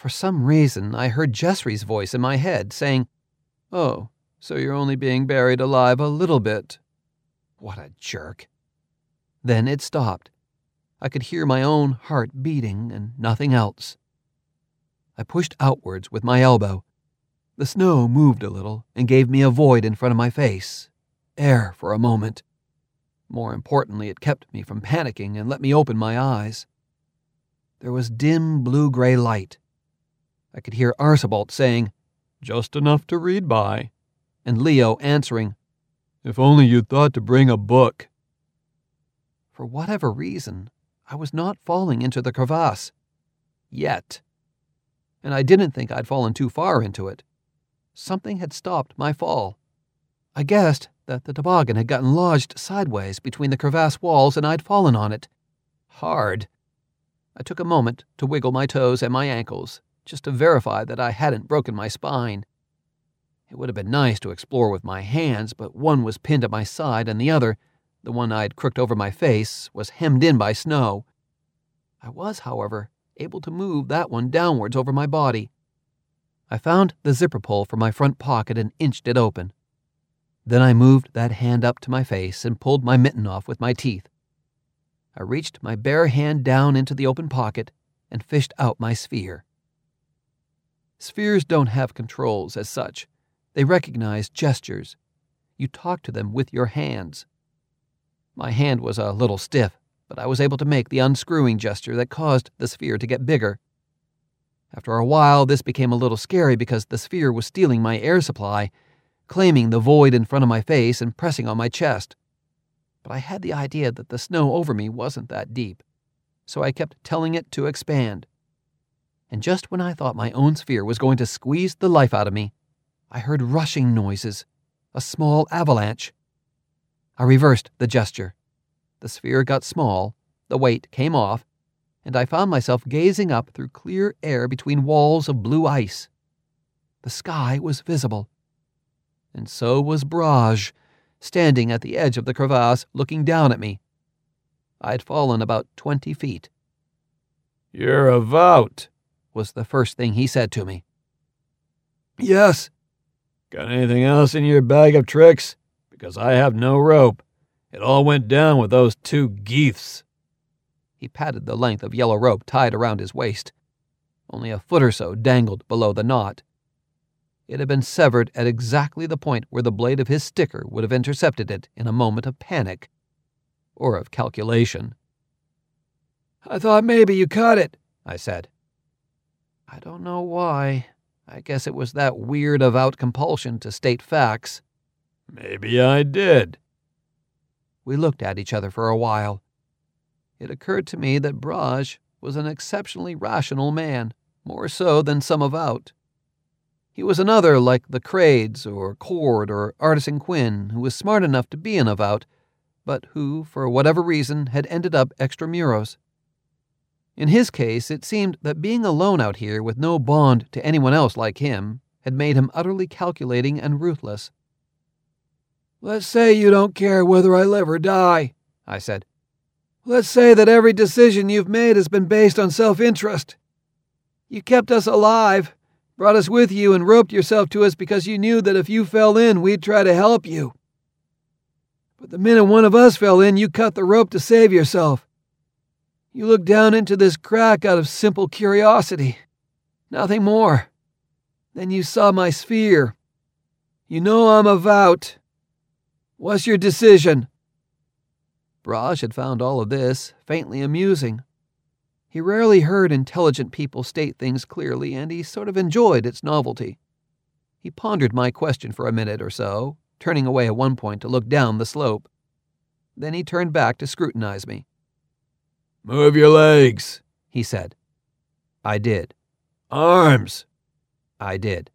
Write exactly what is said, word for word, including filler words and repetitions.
For some reason, I heard Jessry's voice in my head saying, "Oh, so you're only being buried alive a little bit." What a jerk. Then it stopped. I could hear my own heart beating and nothing else. I pushed outwards with my elbow. The snow moved a little and gave me a void in front of my face, air for a moment. More importantly, it kept me from panicking and let me open my eyes. There was dim blue-gray light. I could hear Archibald saying, "Just enough to read by," and Leo answering, "If only you'd thought to bring a book." For whatever reason, I was not falling into the crevasse. Yet. And I didn't think I'd fallen too far into it. Something had stopped my fall. I guessed that the toboggan had gotten lodged sideways between the crevasse walls and I'd fallen on it. Hard. I took a moment to wiggle my toes and my ankles, just to verify that I hadn't broken my spine. It would have been nice to explore with my hands, but one was pinned at my side and the other, the one I'd crooked over my face, was hemmed in by snow. I was, however, able to move that one downwards over my body. I found the zipper pull from my front pocket and inched it open. Then I moved that hand up to my face and pulled my mitten off with my teeth. I reached my bare hand down into the open pocket and fished out my sphere. Spheres don't have controls as such. They recognize gestures. You talk to them with your hands. My hand was a little stiff, but I was able to make the unscrewing gesture that caused the sphere to get bigger. After a while, this became a little scary because the sphere was stealing my air supply, claiming the void in front of my face and pressing on my chest. But I had the idea that the snow over me wasn't that deep, so I kept telling it to expand. And just when I thought my own sphere was going to squeeze the life out of me, I heard rushing noises, a small avalanche. I reversed the gesture. The sphere got small, the weight came off, and I found myself gazing up through clear air between walls of blue ice. The sky was visible. And so was Braj, standing at the edge of the crevasse looking down at me. I'd fallen about twenty feet. "You're a Vout," was the first thing he said to me. "Yes." "Got anything else in your bag of tricks? Because I have no rope. It all went down with those two geeths." He patted the length of yellow rope tied around his waist. Only a foot or so dangled below the knot. It had been severed at exactly the point where the blade of his sticker would have intercepted it in a moment of panic. Or of calculation. "I thought maybe you cut it," I said. I don't know why. I guess it was that weird avowed compulsion to state facts. "Maybe I did." We looked at each other for a while. It occurred to me that Braj was an exceptionally rational man, more so than some avowed. He was another like the Crades or Cord or Artisan Quinn, who was smart enough to be an avowed, but who, for whatever reason, had ended up extramuros. In his case, it seemed that being alone out here with no bond to anyone else like him had made him utterly calculating and ruthless. "Let's say you don't care whether I live or die," I said. "Let's say that every decision you've made has been based on self-interest. You kept us alive, brought us with you, and roped yourself to us because you knew that if you fell in, we'd try to help you. But the minute one of us fell in, you cut the rope to save yourself. You looked down into this crack out of simple curiosity. Nothing more. Then you saw my sphere. You know I'm a Vout. What's your decision?" Braj had found all of this faintly amusing. He rarely heard intelligent people state things clearly, and he sort of enjoyed its novelty. He pondered my question for a minute or so, turning away at one point to look down the slope. Then he turned back to scrutinize me. "Move your legs," he said. I did. "Arms." I did.